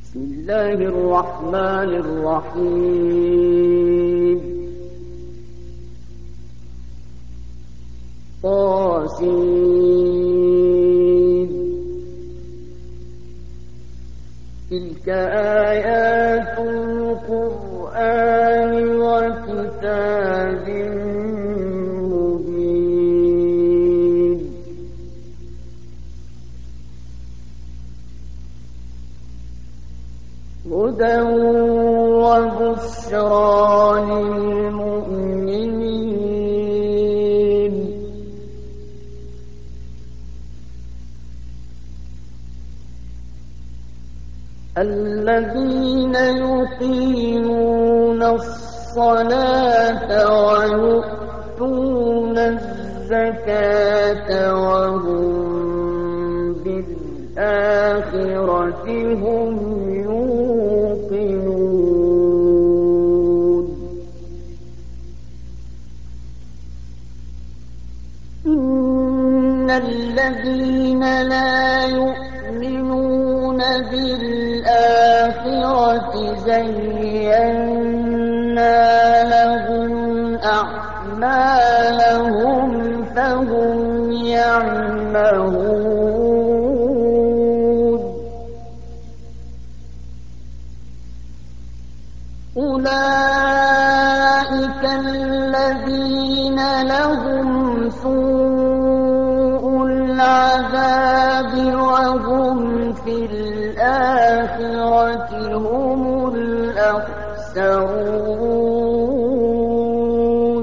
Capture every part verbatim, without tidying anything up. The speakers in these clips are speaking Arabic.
بسم الله الرحمن الرحيم طاسين تلك آيات القرآن وكتاب مبين هدى وبشرى للمؤمنين الذين يقيمون الصلاة ويؤتون الزكاة وهم بالآخرة هم يوقنون إن الذين لا يؤمنون بالآخرة زينا لهم أعمالهم فهم يعمهون أولئك الذين لهم سوء العذاب وهم في الآخرة هم الأخسرون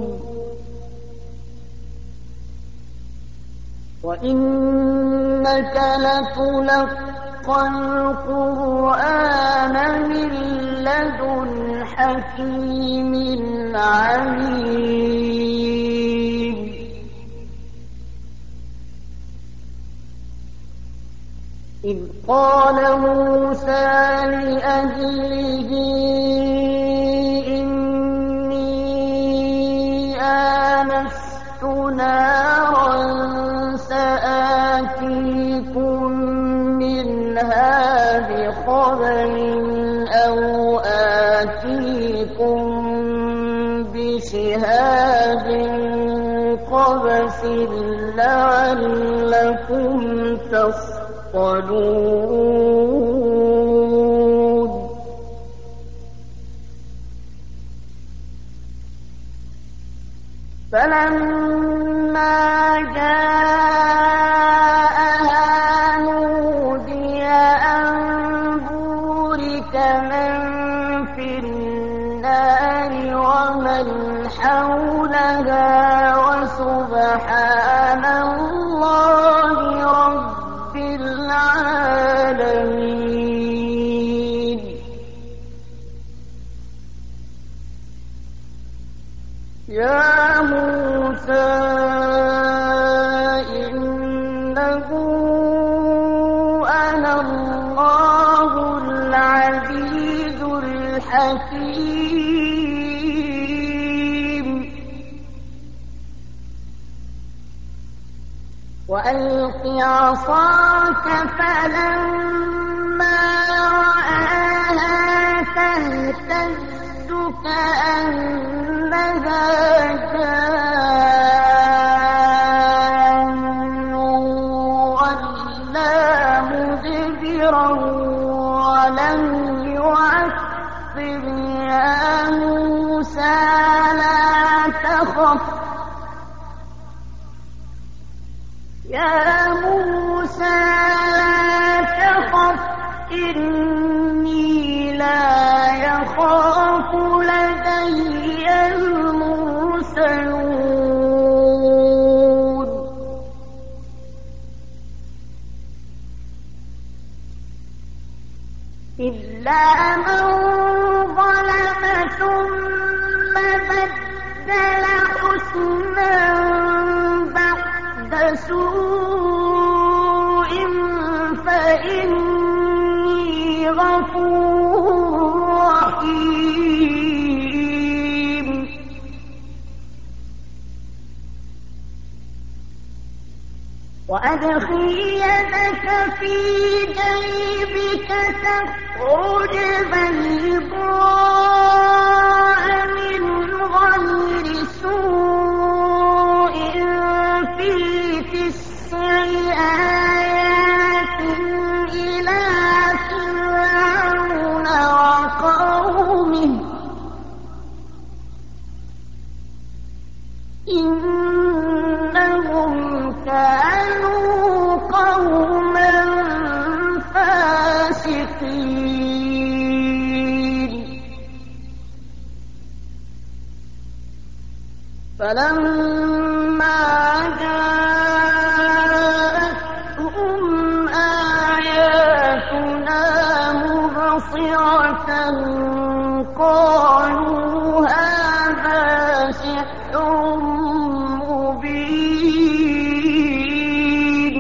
وإنك لتلقى القرآن من لدن حكيم عليم إذ قال موسى لأهله إني آنست نارا سآتيكم منها بخبر أو آتيكم بشهاب قبس لعلكم تصطلون فلما جاءها نودي أن بورك من في النار ومن حولها وسبحان الله رب العالمين يا موسى إنه أنا الله العزيز الحكيم وألق عصاك فلما رآها تهتز كأنها جان ولا مدبرا ولم يعقب يا موسى لا تخف يا موسى لا تخف إني لا يخاف لدي المرسلون إلا من ظلم ثم بدل حسنا بعد سوء فإني غفور رحيم وأدخل يدك في جيبك تخرج تخرج بيضاء من غير سوء في تسع آيات إلى فرعون وقومه إنهم كانوا قوما فاسقين فلما جاءتهم آياتنا مبصرة قالوا هذا سحر مبين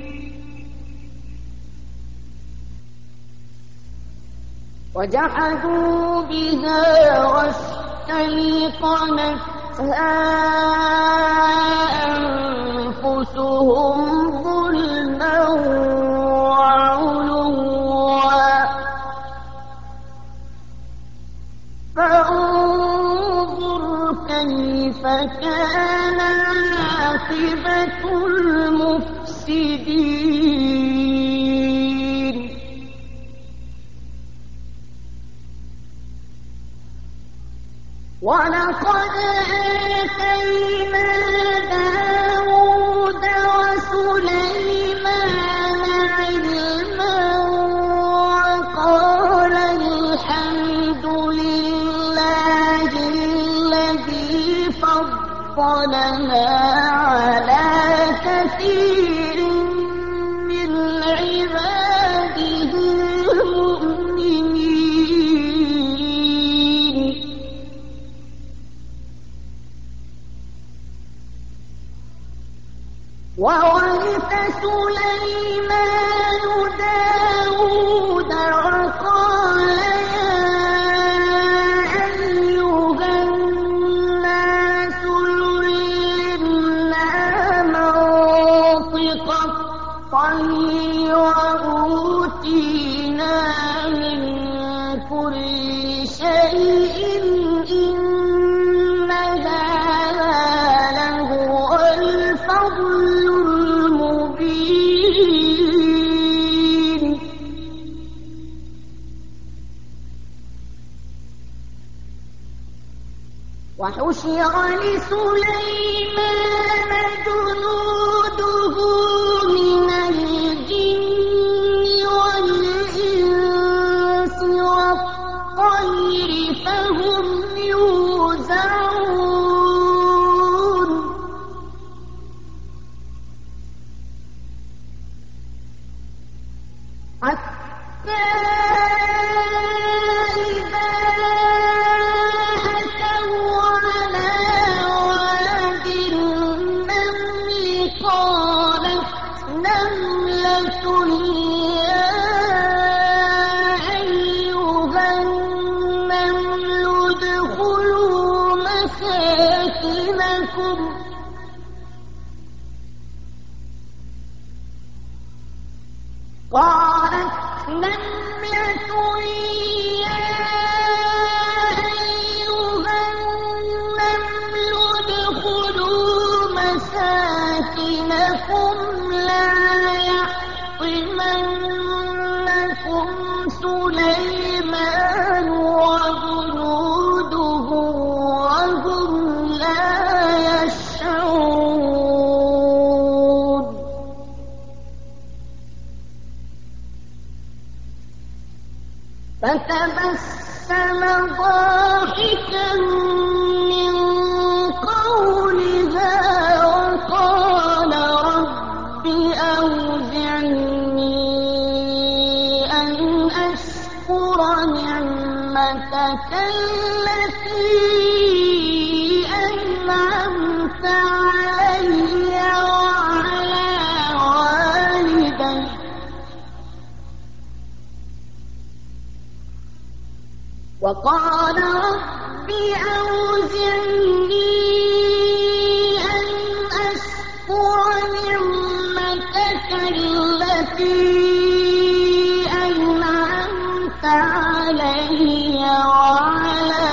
وجحدوا بها واستيقنتها أنفسهم ظلما وعلوا فانظر كيف كان عاقبة المفسدين ولقد آتينا داود وسليمان علما وقال الحمد لله الذي فضلنا على كثير من عباده المؤمنين وورث سليمان داود وقال يا أيها الناس علمنا منطق الطير وأوتينا من كل شيء إن هذا لهو الفضل المبين وحشر لسليمان جنوده من الجن والإنس والطير فهم يوزعون حتى إذا أتوا على واد النمل قالت نملة يا أيها النمل ادخلوا مساكنكم قالت نملة يا أيها النمل ادخلوا مساكنكم لا يحطمنكم سليمان وجنوده وهم لا يشعرون فتبسم ضاحكا من قولها وقال رب أوزعني أن أشكر نعمتك التي أنعمت علي وعلى والدي وقال رب أوزعني أن أشكر نعمتك التي أنعمت علي وعلى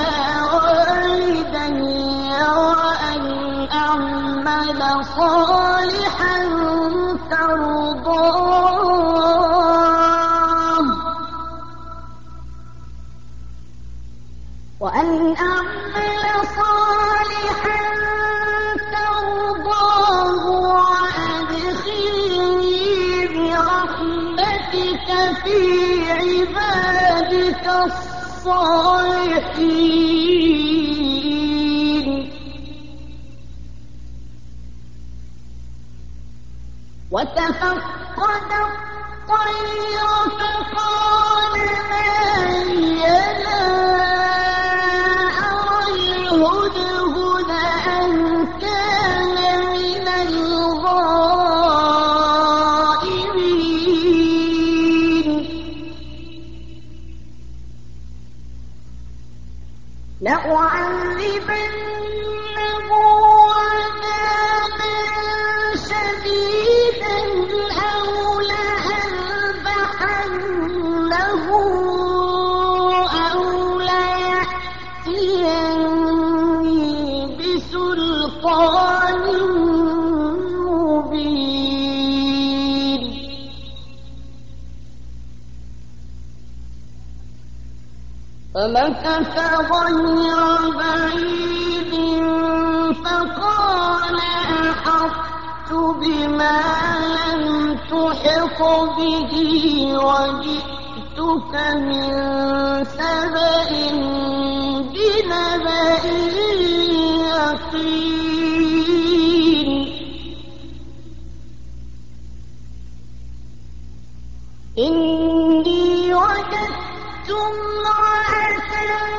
والدي وأن أعمل صالحا ترضاه وأن أعمل صالحا ترضاه وأدخلني برحمتك في عبادك الصالحين. وتفقد الطير فقال ما لي لا أرى الهدهد أم كان من الغائبين. لأعذبنه عذابا شديدا أو لأذبحنه أو ليأتيني بسلطان مبين. فمكث غير بعيد فقال أحطت بما لم تحط به وجئتك من سبأ بنبأ يقين. إني وجدت امرأة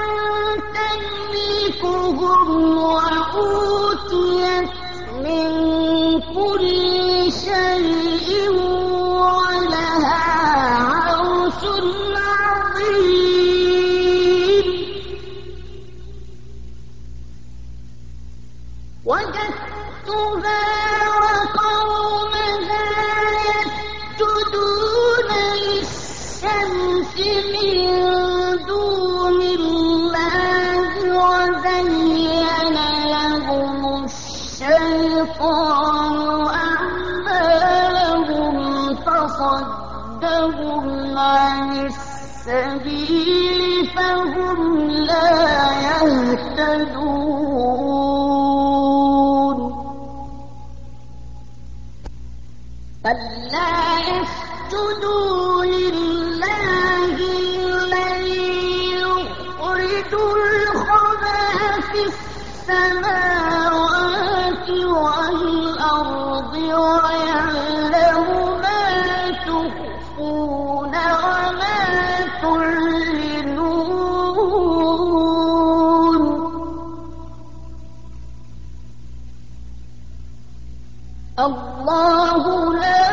تملكهم وأوتيت من كل شيء ولها عرش عظيم. وجدتها وقومها يسجدون للشمس من دون الله وزين لهم الشيطان أعمالهم فصدهم عن السبيل فهم لا يهتدون. فلا يسجدوا لله الذي يخرج الخبأ في السماوات والأرض ويعلم ما تخفون وما تعلنون. الله لا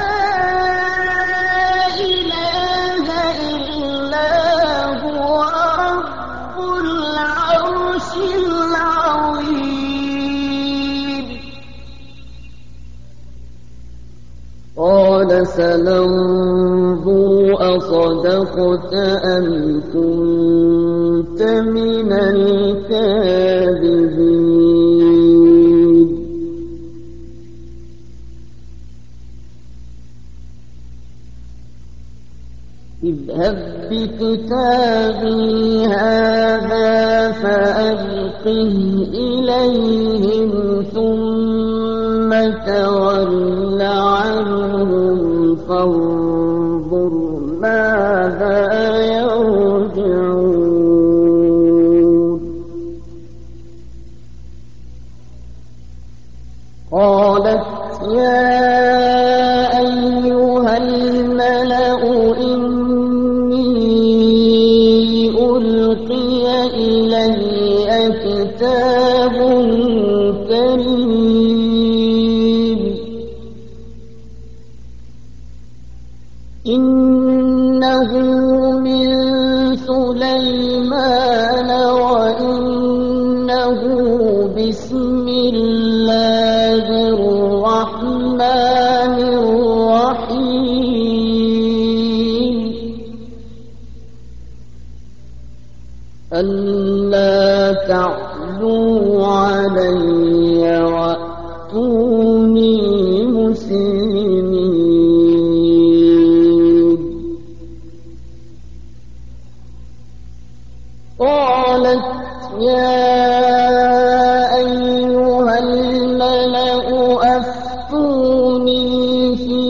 إله إلا هو رب العرش العظيم. قال سننظر أصدقت أم كنت من الكاذبين. اذهب بكتابي هذا فألقه إليهم ثم تول عنهم فانظر ماذا يرجعون. قالت يا أيها الملأ إلي كتاب كريم إنه من سليمان وإنه بسم الله الرحمن الرحيم. ألا تعلوا علي وأتوني مسلمين. قالت يا أيها الملأ أفتوني في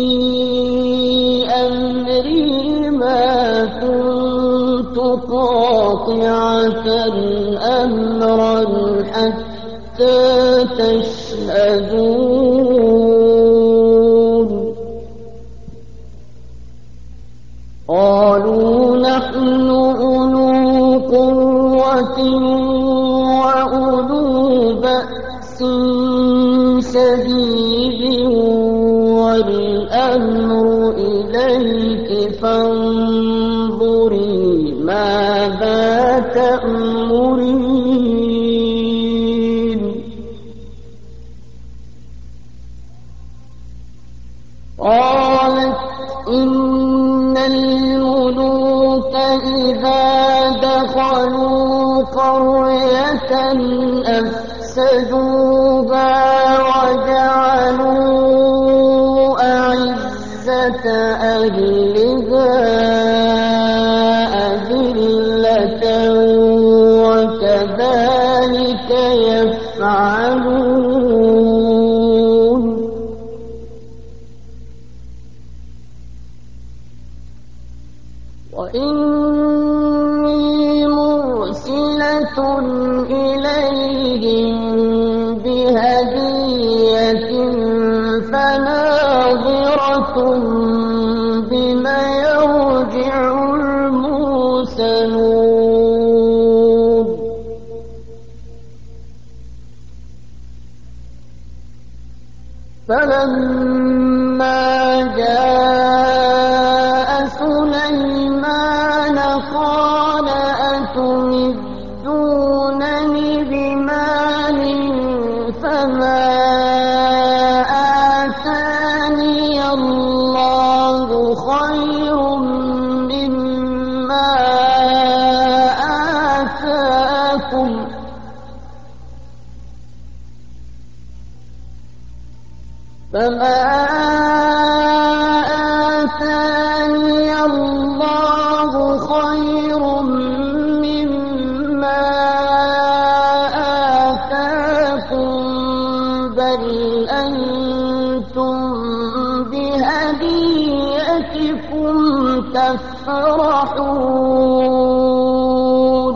أمري ما كنت قاطعة أمرا حتى تشهدون. قالوا نحن أولو قوة وأولو بأس شديد والأمر إليك فانظري ماذا تأمرين. قالت إن الملوك إذا دخلوا قرية أفسدوها وجعلوا أعزة أهلها أذلة وكذلك يفعلون. وإني مرسلة إليهم بهدية فناظرة بما يرجع المرسلون. فلما جاء سليمان قال أتمدونني بمال فما آتاني الله خير مما آتاكم فما آتاني الله خير مما آتاكم بل أنتم بهديتكم تفرحون.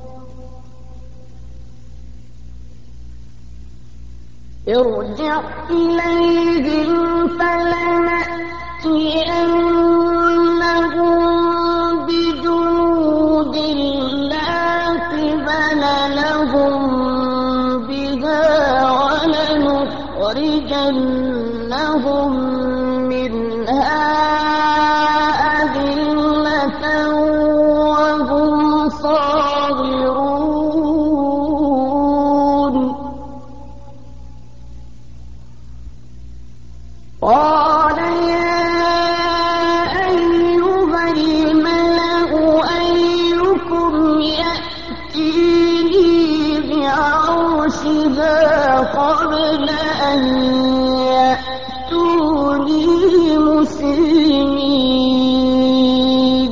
ارجع إليهم فلنأتينهم بجنود لا قبل لهم بها ولنخرجنهم منها أذلة وهم صاغرون. قال يا أيها الملأ أيكم يأتيني بعرشها قبل أن يأتوني مسلمين.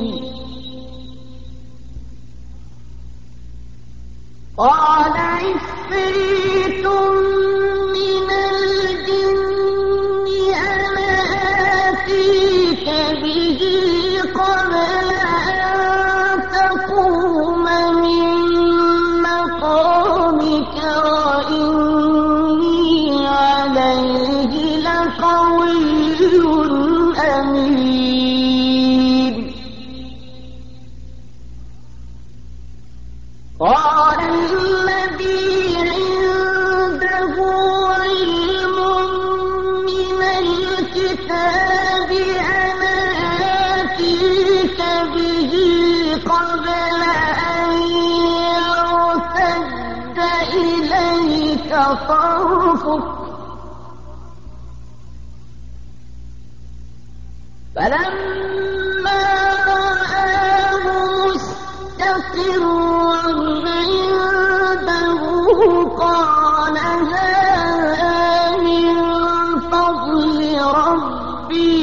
قال عفريت من الجن أنا آتيك به قبل أن تقوم من مقامك وإني عليه لقوي أمين. قال الذي عنده علم من الكتاب أنا آتيك به قبل أن يرتد إليك طرفك فلما رآه مستقرا قال هذا من فضل ربي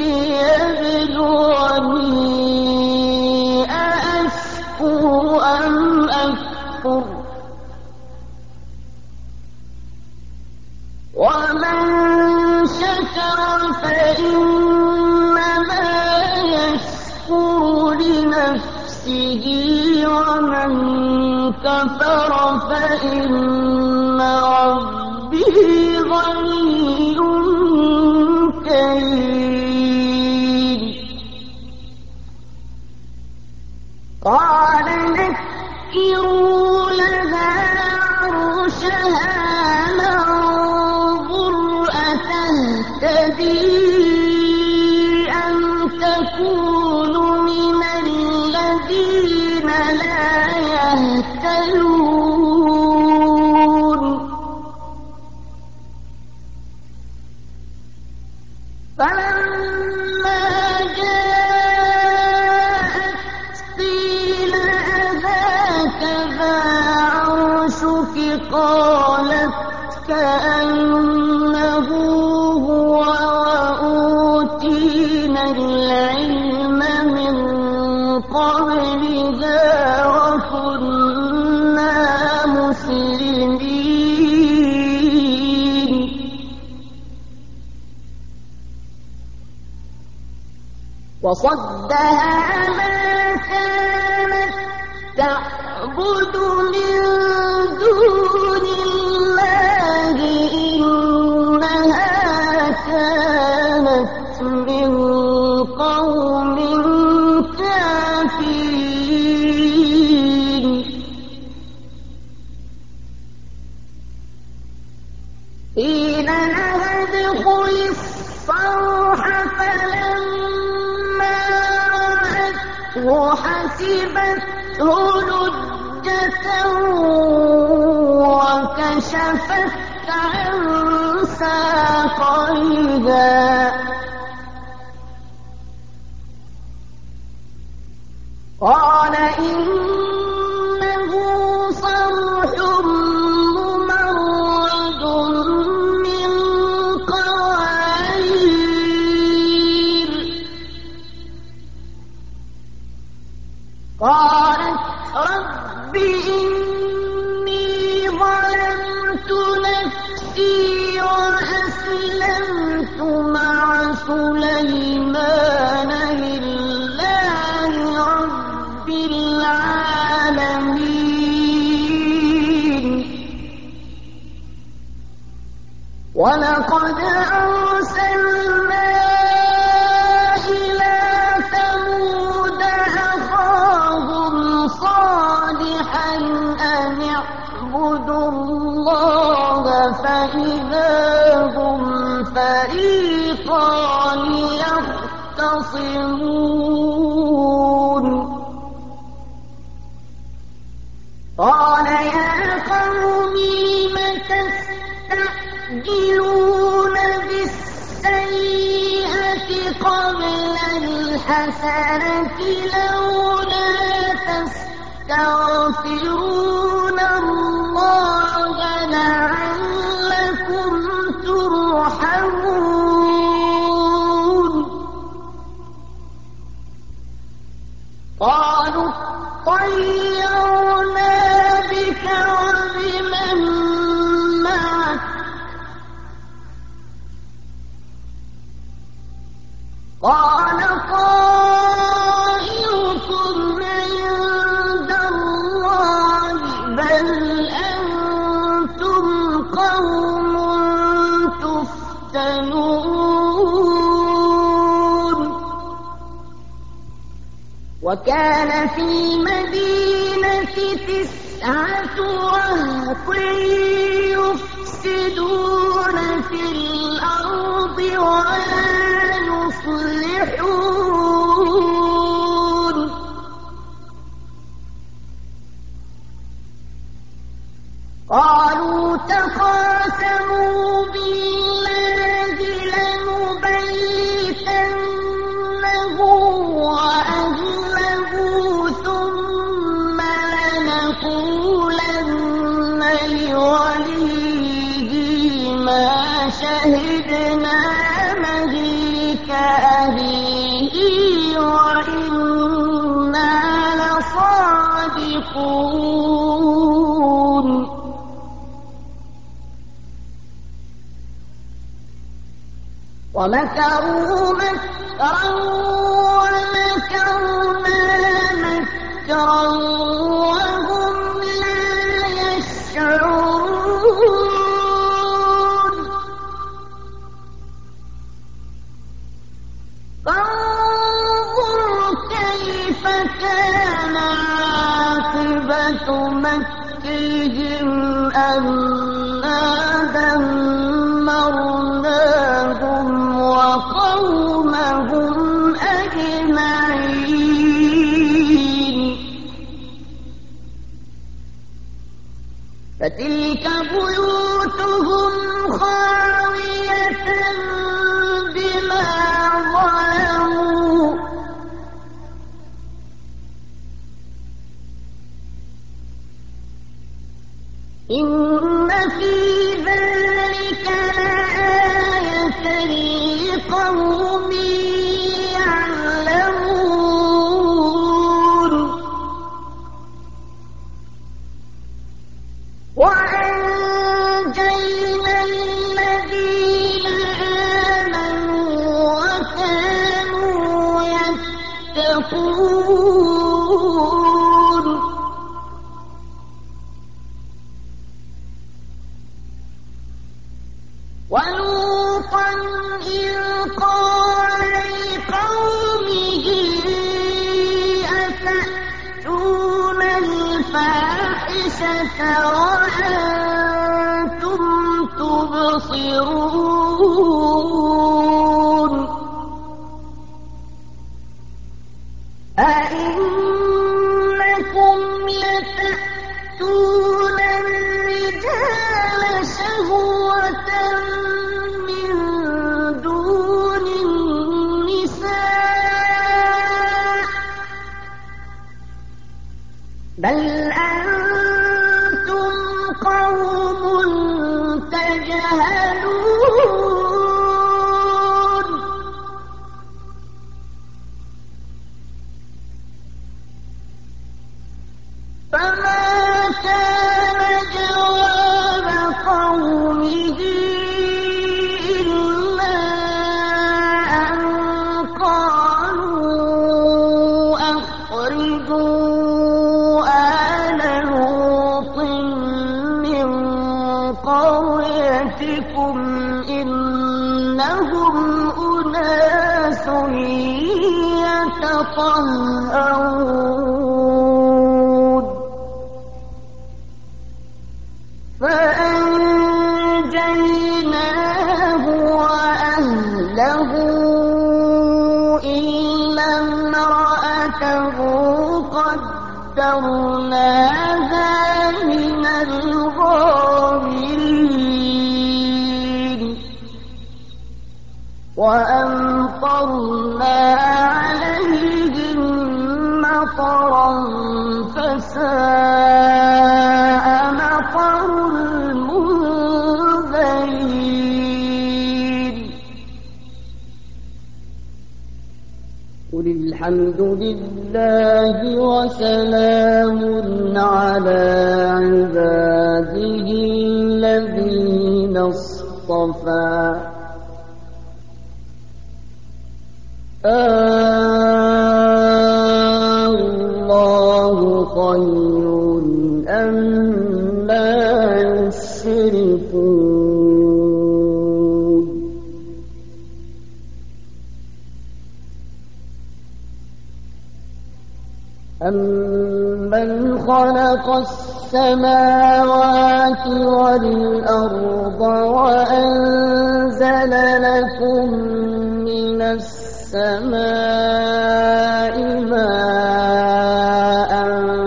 ليبلوني أأشكر أم أكفر ومن شكر فإنما يشكر لنفسه ومن كفر فإن ربي غني كريم قال نكروا لها عرشها ننظر أتهتدي أم تكون من الذين لا يهتدون فلما جاءت قيل أهكذا عرشك قالت كأنه هو وأوتينا العلم من قبلها وكنا مسلمين وصدها ما كانت تعبد من دون الله إنها كانت من قوم كافرين قيل لها ادخل الصرح فلما رأته حسبته لجة وكشفت عن ساقيها قال إنه صرح ممرد من قوارير قالت رب إني ظلمت نفسي وأسلمت مع سليمان لله رب العالمين ولقد أرسلنا إلى ثمود أخاهم صالحا أن اعبدوا الله فإذا هم فريقان يختصمون قال يا قوم لم تستعجلون بالسيئة قبل الحسنة لولا تستغفرون الله لعلكم ترحمون قالوا طيرنا بك وبمن معك قال طائركم عند الله بل أنتم قوم تفتنون وكان في المدينة تسعة رهط يفسدون في الأرض ولا يصلحون قالوا تقاسموا بالله لنبيتنه وأهله ثم لنقولن يشركون ومكروا مكرا ومكرنا مكرا وهم لا يشعرون فانظر كيف كان عاقبة مكرهم أنا دمرناهم وقومهم أجمعين فتلك بيوتهم خاوية بما ظلموا إن في ذلك لآية لقوم يعلمون وأنجينا الذين آمنوا وكانوا يتقون ولوطا إذ قال لقومه أتأتون الفاحشة وأنتم تبصرون أئنكم لتأتون الرجال شهوة من دون النساء بل أنتم قوم تجهلون فما كان جواب قومه إلا أن قالوا أخرجوا آل لوط من قريتكم إنهم أناس يتطهرون فأنجيناه وأهله إلا امرأته قدرناها من الغابرين وأمطرنا عليهم مطرا فساء مطر المنذرين قل الحمد لله وسلام على عباده الذين اصطفى الله خير أما يشركون أمن خلق السماوات والأرض وأنزل لكم من السماء ماء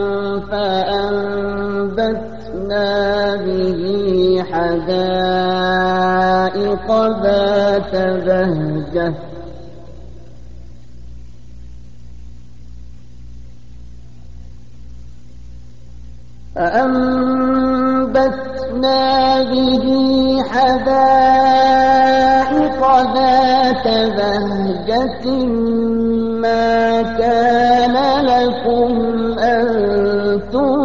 فأنبتنا به حدائق ذات بهجة فأنبتنا به حدائق ذات بهجة ما كان لكم أن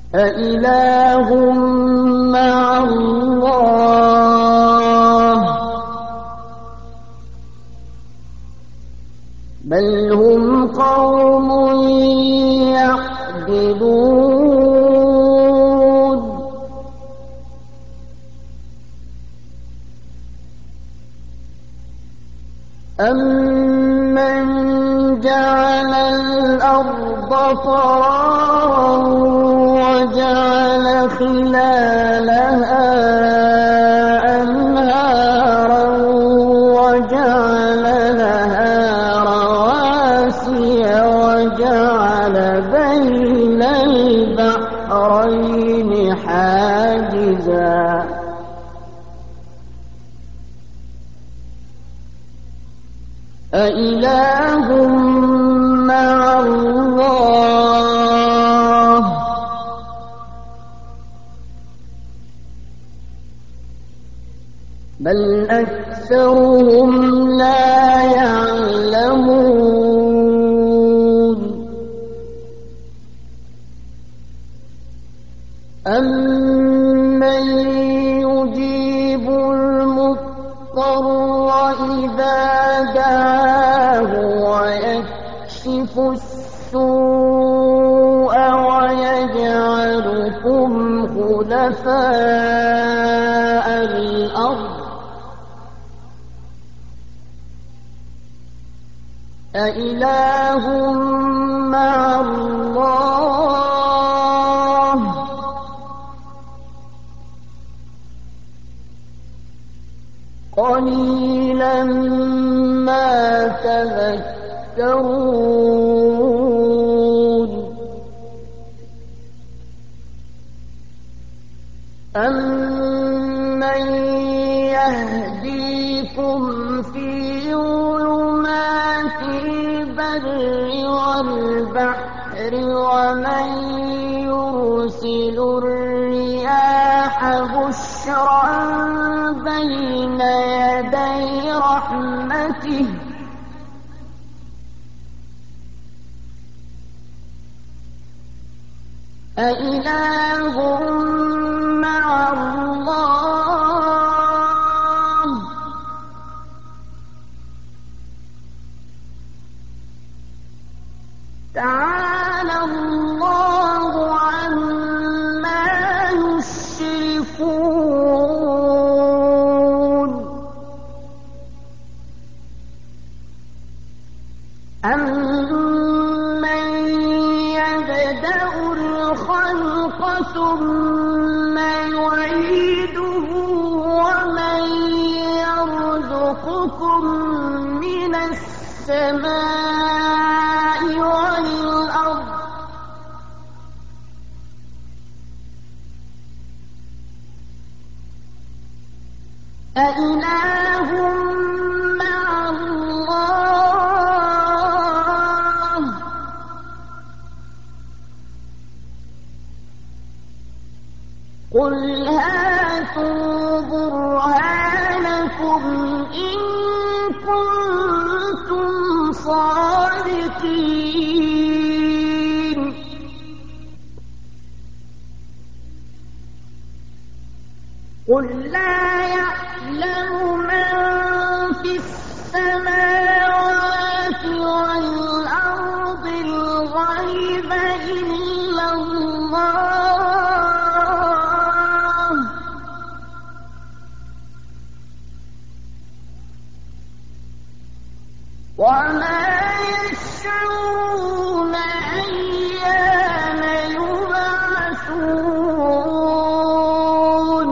أإله مع الله بل هم قوم يعدلون أمن جعل الأرض قرارا وجعل خلالها أنهارا وجعل لها رواسي وجعل بين البحرين حاجزا أإله مع الله بل أكثرهم لا يعلمون أمن يجيب المضطر إذا دعاه ويكشف السوء ويجعلكم خلفاء الأرض أإله مع الله قليلا ما تذكرون أمن يهديكم في ظلمات البر والبحر ومن يرسل الرياح بشرا بين يدي رحمته أإله مع الله تعالى الله عما يشركون أمن يبدأ الخلق ثم يعيده ومن يرزقكم من السماء والأرض أإله مع الله قل هاتوا برهانكم إن كنتم صادقين قل لا يعلم من في السماوات والأرض الغيب إلا الله وما يشعرون أيان يبعثون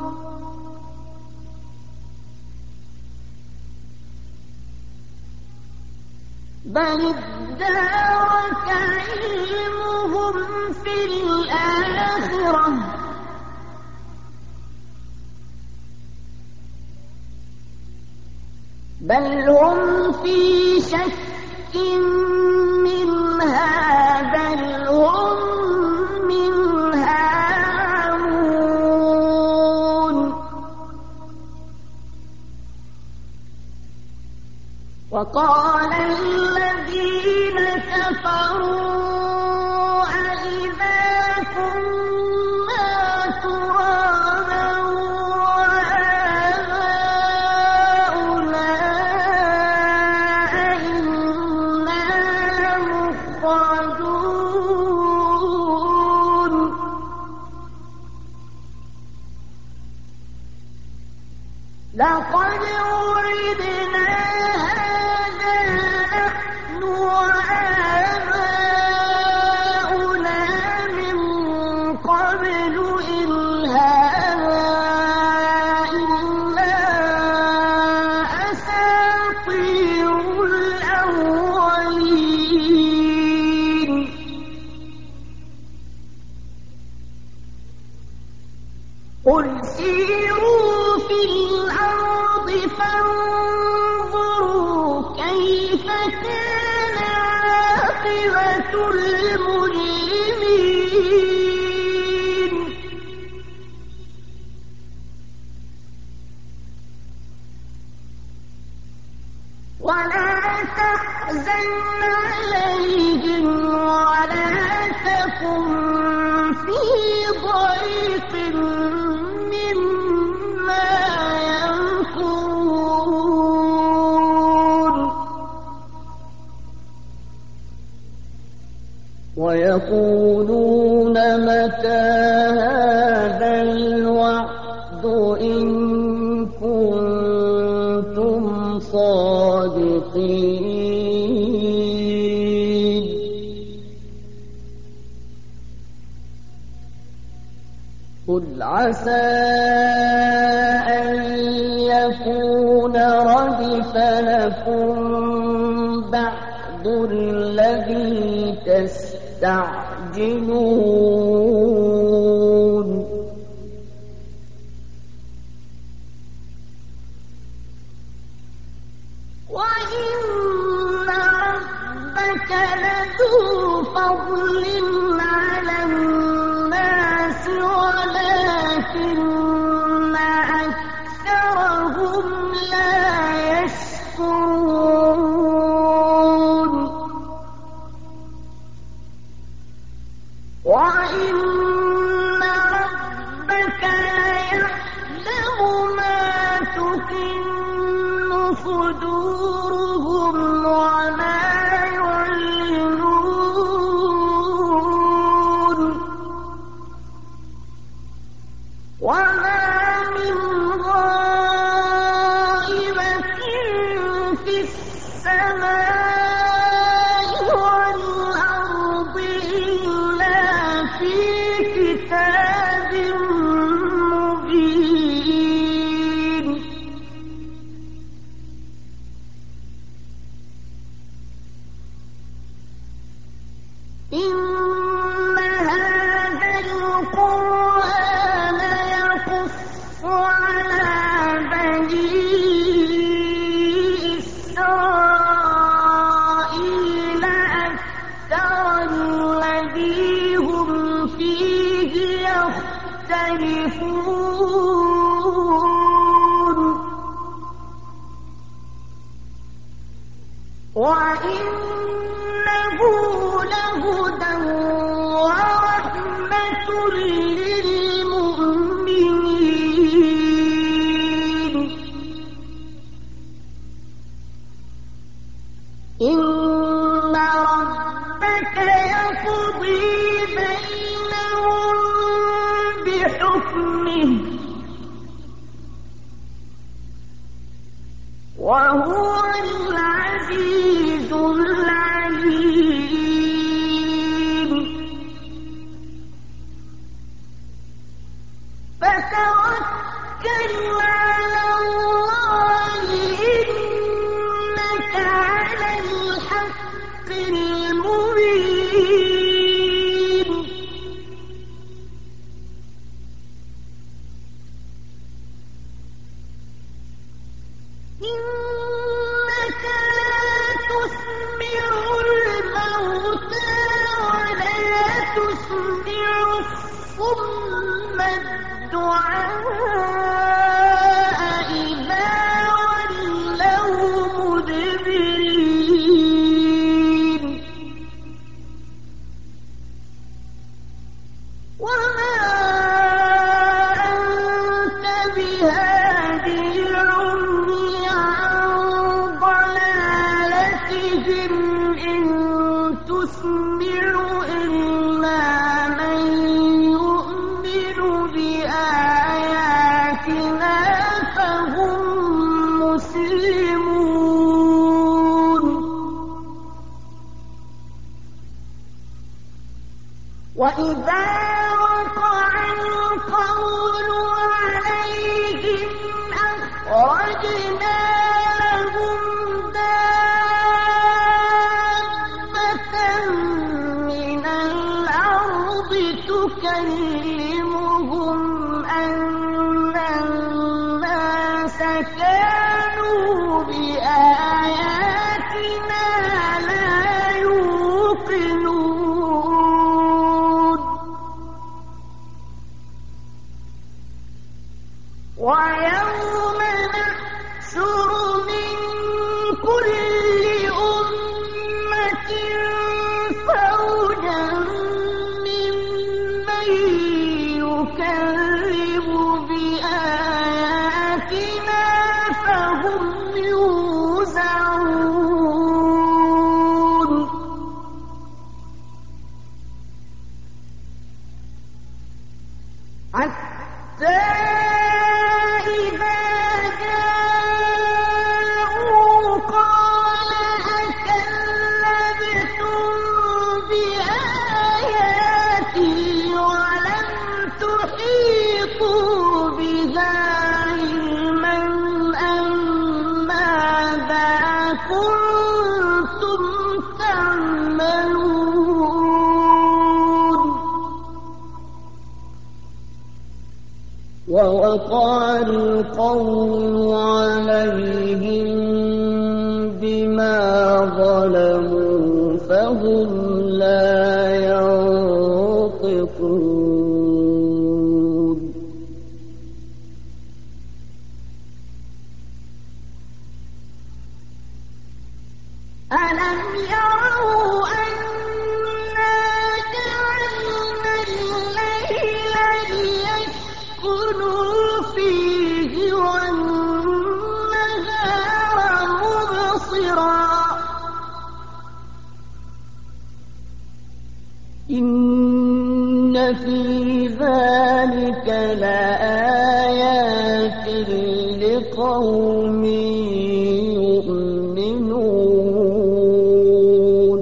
بل ادارك علمهم في الآخرة بل هم في شك منها بل هم منها عمون وقال الذين كفروا أإذا كنا فانظروا كيف كان عاقبة المجرمين ولا تحزن عليهم ولا تكن في ضيق مما يمكرون ويقولون متى هذا الوعد إن كنتم صادقين قل عسى أن يكون ردف لكم بعض الذي تستعجلون وإن ربك لذو فضل على الناس ولكن أكثرهم لا يشكرون وإن ربك ليعلم ما تكن صدورهم وما يعلنون وما من غائبة في السماء والأرض إلا في كتاب مبين إن هذا القرآن يقص على بني إسرائيل أكثر الذي هم فيه يختلفون وإنه لهدى ورحمة للمؤمنين إن ربك يقضي بينهم بحكمه وهو العزيز العليم فتوكل على الله إنك على الحق المبين إنك لا تسمع الموتى ولا تسمع الصم الدعاء إذا ولوا مدبرين وما أنت بهادي العمي عن ضلالتهم إن تسمع إلا من يؤمن بآياتنا فهم مسلمون وإذا وقع القول عليهم أخرجنا لهم دابة من الأرض تكلمهم أن الناس كانوا كانوا بآياتنا لا يوقنون ويوم نحشر من كل أمة فوجا ممن يكذب بآياتنا فهم يوزعون حتى ووقع القول عليهم بما ظلموا فهم لا ينطقون ألم يروا أنا جعلنا الليل ليسكنوا فيه والنهار مبصرا إن في ذلك لآيات لقوم يؤمنون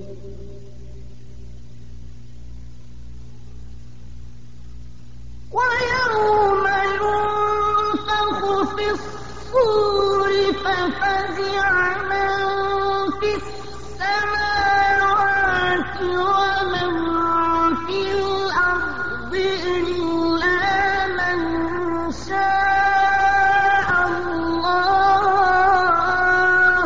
ويوم ينفخ في الصور ففزع من في السماوات ومن في الأرض إلا من شاء الله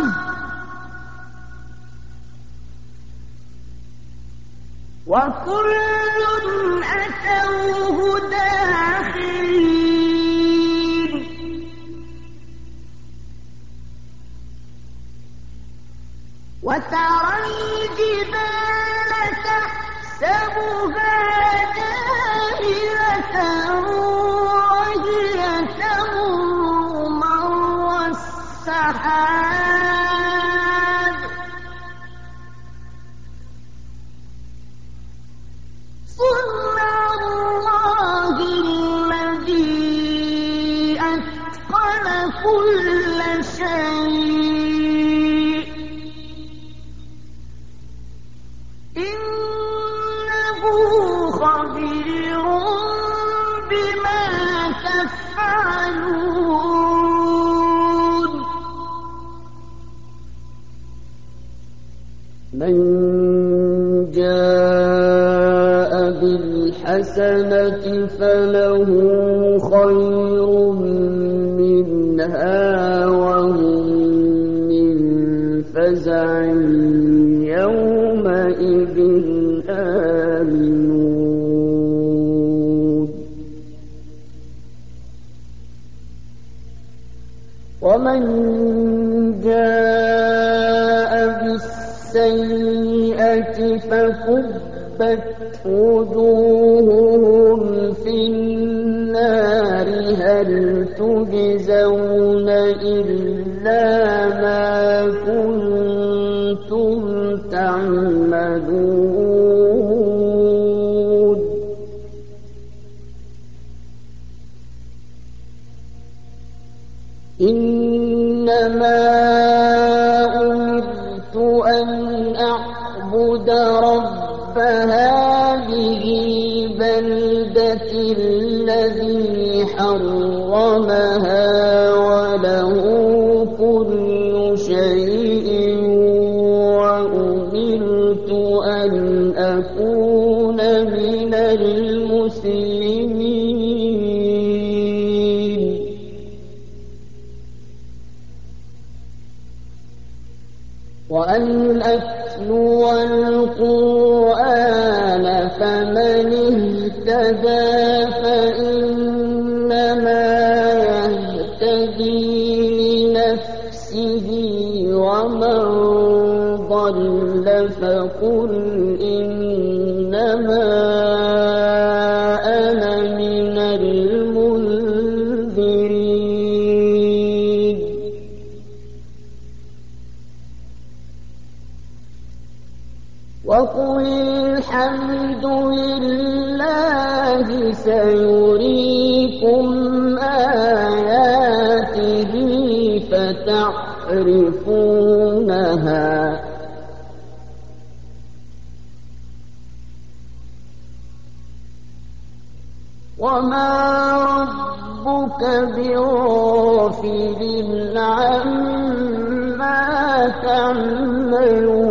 وكل أتوه داخرين وترى الجبال تحسبها جامدة وهي تمر مر السحاب صنع الله الذي أتقن كل شيء إنه خبير بما تفعلون من جاء بالحسنة فله خير منها وهم من فزع يومئذ آمنون ومن جاء بالسيئة فكبت وجوههم في النار هل تجزون إلا ما كنتم تعملون إنما أمرت أن أعبد رب هذه البلدة الذي حرمها وله كل شيء وأمرت أن أكون من المسلمين وأن أتلو القرآن فمن اهتدى فإنما يهتدي لنفسه ومن ضل فقل إنما أنا من المنذرين. وقل الحمد لله سيريكم آياته فتعرفونها وما ربك بغافل عما تعملون.